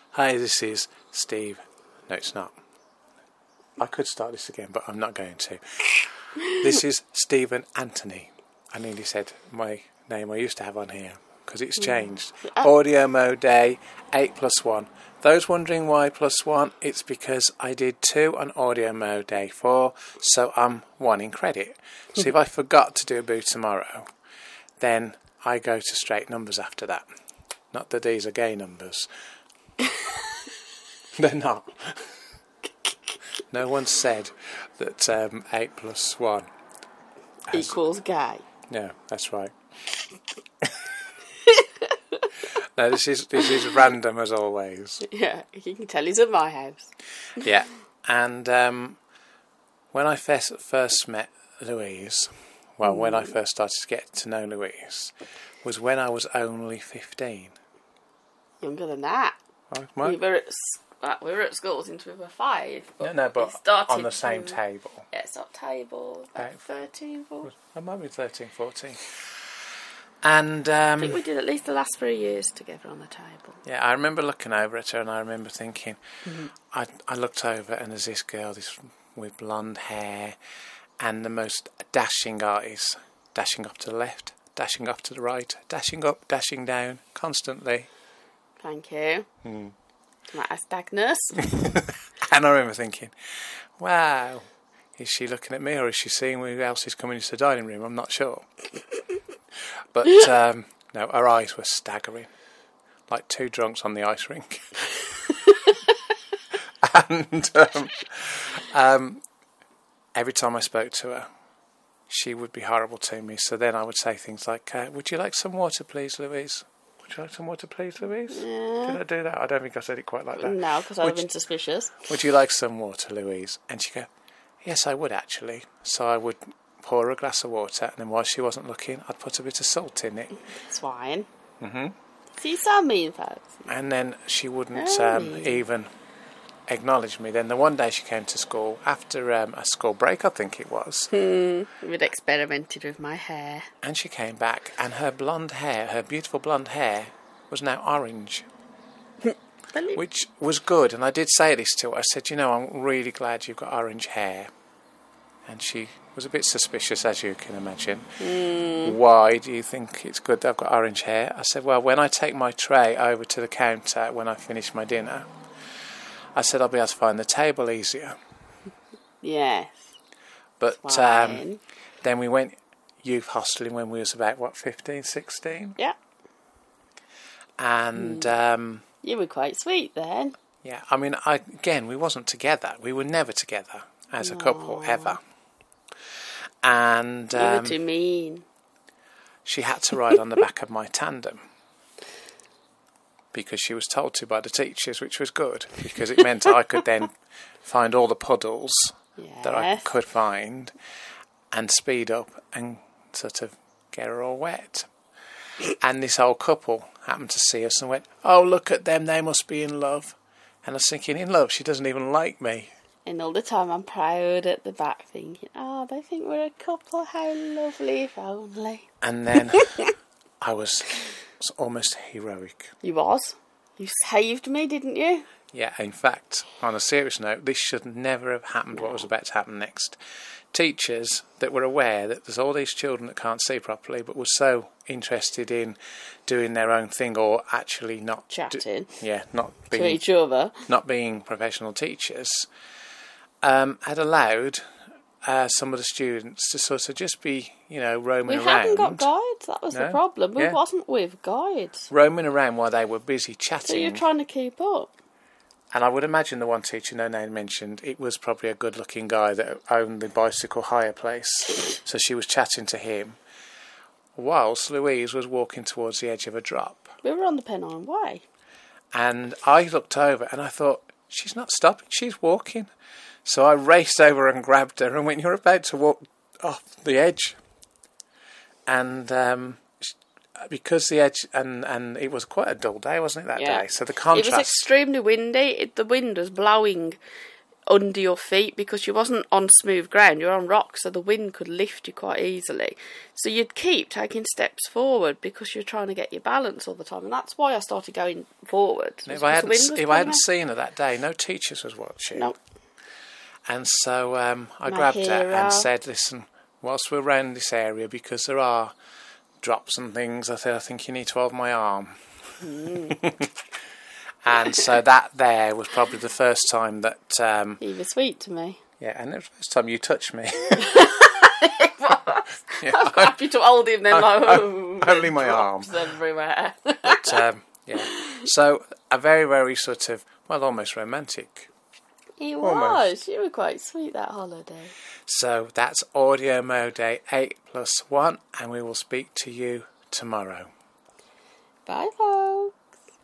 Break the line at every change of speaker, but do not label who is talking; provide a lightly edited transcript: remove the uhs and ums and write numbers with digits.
Hi, this is Steve. No, it's not. I could start this again, but I'm not going to. This is Stephen Anthony. I nearly said my name I used to have on here because it's changed. Audio Mode Day 8+1. Those wondering why +1, it's because I did 2 on Audio Mode Day 4, so I'm 1 in credit. So if I forgot to do a boo tomorrow, then I go to straight numbers after that. Not that these are gay numbers. They're not. No one said that 8+1
equals gay.
No, that's right. No, this is random as always.
Yeah, you can tell he's at my house.
Yeah, and when I first met Louise, well, when I first started to get to know Louise, was when I was only 15.
Younger than that.
What?
We were at school since we were 5.
But on the same table.
Yeah, it's not table. About 13, 14.
I might be 13, 14. And
I think we did at least the last 3 years together on the table.
Yeah, I remember looking over at her and I remember thinking, I looked over and there's this girl with blonde hair and the most dashing eyes, dashing up to the left, dashing up to the right, dashing up, dashing down, constantly.
Thank you. That's Agnes.
And I remember thinking, wow, is she looking at me or is she seeing who else is coming into the dining room? I'm not sure. But, no, her eyes were staggering. Like 2 drunks on the ice rink. And every time I spoke to her, she would be horrible to me. So then I would say things like, would you like some water, please, Louise? Would you like some water, please, Louise?
Yeah.
Did I do that? I don't think I said it quite like that.
No, because I would have been suspicious.
Would you like some water, Louise? And she'd go, yes, I would, actually. So I would pour her a glass of water, and then while she wasn't looking, I'd put a bit of salt in it.
It's fine. See, you sound mean, folks.
And then she wouldn't even acknowledge me. Then the one day she came to school, after a school break, I think it was.
We'd experimented with my hair.
And she came back, and her blonde hair, her beautiful blonde hair, was now orange. Which was good, and I did say this to her. I said, I'm really glad you've got orange hair. And she was a bit suspicious, as you can imagine. Why do you think it's good that I've got orange hair? I said, well, when I take my tray over to the counter when I finish my dinner, I said I'll be able to find the table easier.
Yes.
But then we went youth hosteling when we was about, 15, 16?
Yeah.
And...
you were quite sweet then.
Yeah, I mean, we wasn't together. We were never together as a couple, ever. And
you were too mean.
She had to ride on the back of my tandem because she was told to by the teachers, which was good because it meant I could then find all the puddles that I could find and speed up and sort of get her all wet. And this old couple happened to see us and went, oh, look at them, they must be in love. And I was thinking, in love? She doesn't even like me.
And all the time I'm proud at the back thinking, oh, they think we're a couple, how lovely if only.
And then I was almost heroic.
You was? You saved me, didn't you?
Yeah, in fact, on a serious note, this should never have happened, what was about to happen next. Teachers that were aware that there's all these children that can't see properly but were so interested in doing their own thing or actually not...
Chatting.
Not being...
To each other.
Not being professional teachers... had allowed some of the students to sort of just be, roaming around.
We hadn't got guides, that was the problem. We wasn't with guides.
Roaming around while they were busy chatting.
So you're trying to keep up.
And I would imagine the one teacher no name mentioned, it was probably a good-looking guy that owned the bicycle hire place. So she was chatting to him, whilst Louise was walking towards the edge of a drop.
We were on the Pennine Way.
And I looked over and I thought, she's not stopping, she's walking. So I raced over and grabbed her and went, you're about to walk off the edge. And because the edge, and it was quite a dull day, wasn't it, that day? So the contrast...
It was extremely windy. The wind was blowing under your feet because you wasn't on smooth ground, you're on rocks, so the wind could lift you quite easily. So you'd keep taking steps forward because you're trying to get your balance all the time, and that's why I started going forward.
If I hadn't seen her that day, no teachers was watching.
No.
And so I grabbed her and said, listen, whilst we're around this area, because there are drops and things, I said, I think you need to hold my arm. And so that there was probably the first time that...
you were sweet to me.
Yeah, and it was the first time you touched me.
It was. Yeah, I was happy to hold him then,
only my arm.
Everywhere.
But, yeah. So a very, very sort of, well, almost romantic.
It was. You were quite sweet that holiday.
So that's Audio Mo Day 8+1, and we will speak to you tomorrow.
Bye, folks.